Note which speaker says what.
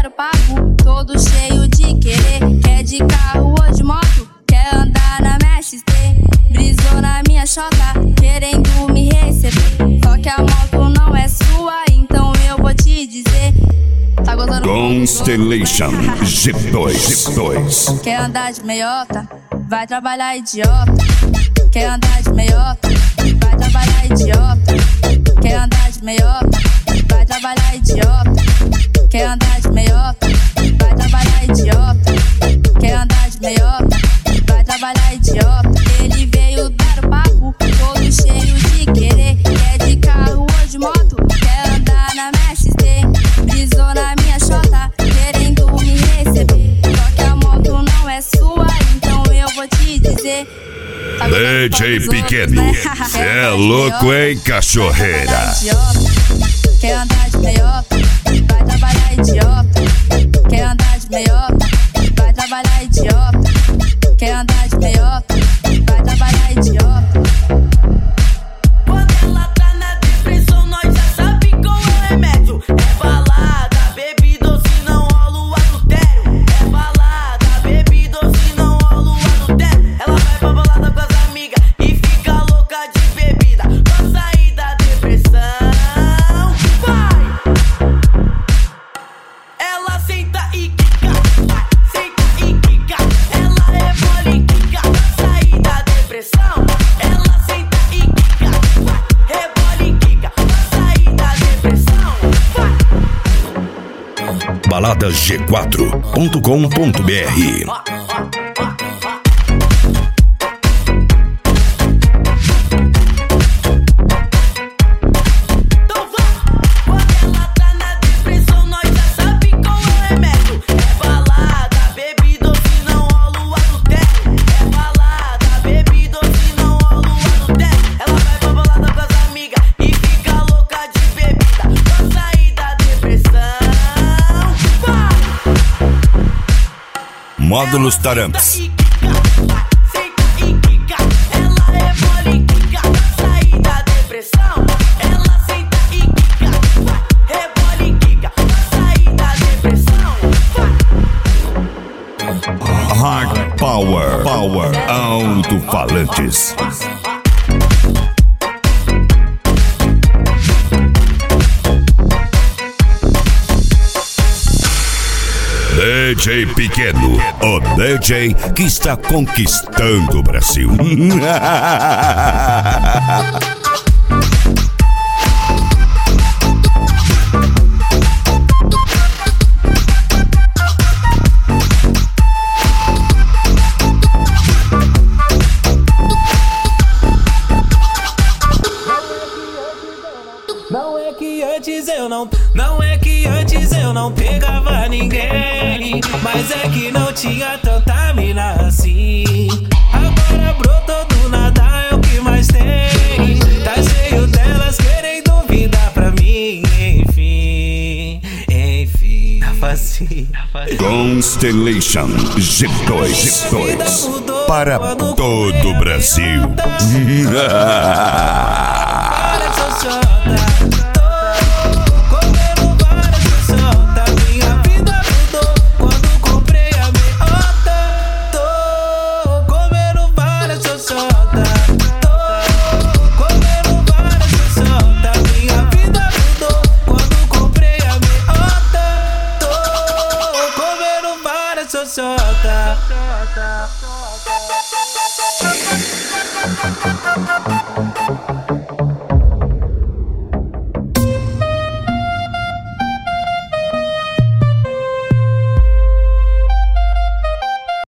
Speaker 1: dar o papo, todo cheio de querer. Quer de carro ou de moto, quer andar na MXT. Brisou na minha chota, querendo me receber. Só que a moto não é sua, então eu vou te dizer. Tá gostando?
Speaker 2: Constellation G2.
Speaker 1: Quer andar de meiota? Vai trabalhar, idiota. Quer andar de meiota? Vai trabalhar, idiota. Quer andar de meiota? Vai trabalhar, idiota. Quer andar de meiota? Vai trabalhar, idiota. Quer andar de meiota? Vai trabalhar, idiota. Ele veio dar o papo, todo cheio de querer. Quer de carro ou de moto, quer andar na MXT. Brisou na minha chota, querendo me receber. Só que a moto não é sua, então eu vou te dizer.
Speaker 2: DJ Pequeno, cê é louco, hein, cachorreira?
Speaker 1: Quer andar de meiota? Vai trabalhar, idiota. Quer andar de meiota? Vai trabalhar, idiota. Quer andar de meiota? Vai trabalhar, idiota.
Speaker 3: Quando ela tá na depressão, nós já sabe qual é o remédio. É balada, bebida ou se não rola o adultério. É balada, bebida ou se não rola o adultério. Ela vai pra balada com as amigas e fica louca de bebida. Pra sair da depressão, vai! Ela senta e quica, senta e quica. Ela é mole e quica. Pra sair da depressão, ela senta e quica, rebola e quica. Pra sair da depressão, vai!
Speaker 2: baladasg4.com.br. Módulos Taramps. Hard Power Alto-Falantes. DJ Pequeno, o DJ que está conquistando o Brasil.
Speaker 4: Não é que antes eu não pegava ninguém, mas é que não tinha tanta mina assim. Agora brotou do nada, é o que mais tem. Tá cheio delas querendo duvidar pra mim. Enfim, tá fácil.
Speaker 2: Constellation G2 para todo o Brasil.
Speaker 4: Solta.